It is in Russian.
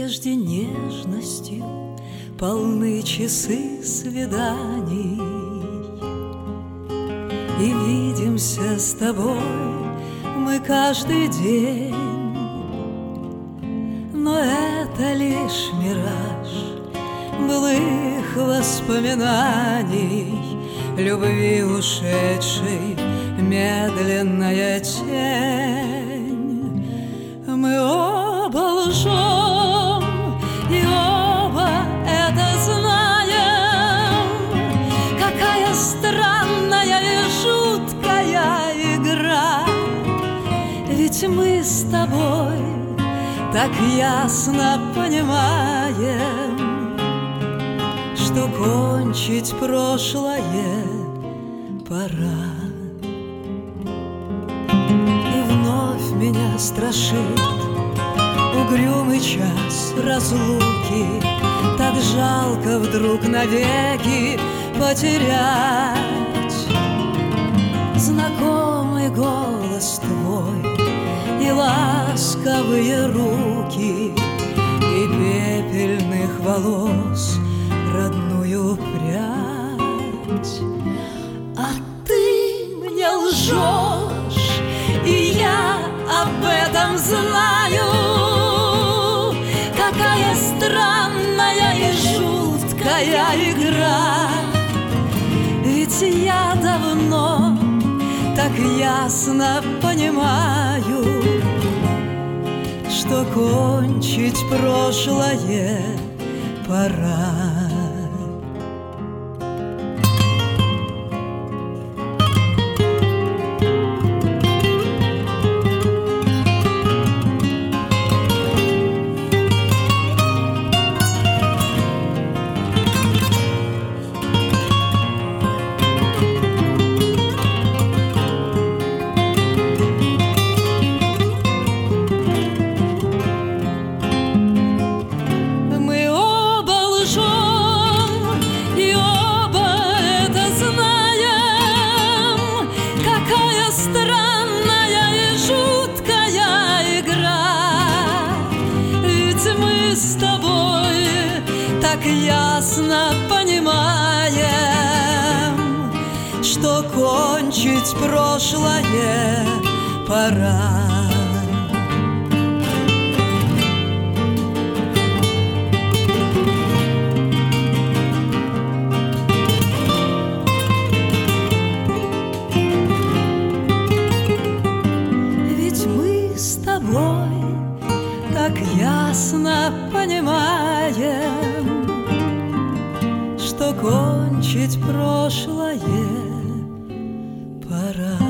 прежде нежностью полны часы свиданий, и видимся с тобой мы каждый день. Но это лишь мираж былых воспоминаний, любви ушедшей медленная тень. Мы оба лжем, и оба это знаем. Какая странная и жуткая игра, ведь мы с тобой так ясно понимаем, что кончить прошлое пора. И вновь меня страшит угрюмый час разлуки. Так жалко вдруг навеки потерять знакомый голос твой и ласковые руки, и пепельных волос родную прядь. А ты мне лжешь, и я об этом знаю. Какая странная и жуткая игра, ведь я давно так ясно понимаю, что кончить прошлое пора. Так ясно понимаем, что кончить прошлое пора. Ведь мы с тобой так ясно понимаем, что кончить прошлое пора.